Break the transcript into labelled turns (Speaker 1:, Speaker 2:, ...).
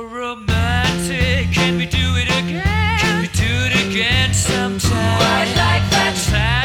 Speaker 1: romantic. Can we do it again? Can we do it again sometime? I'd like that time.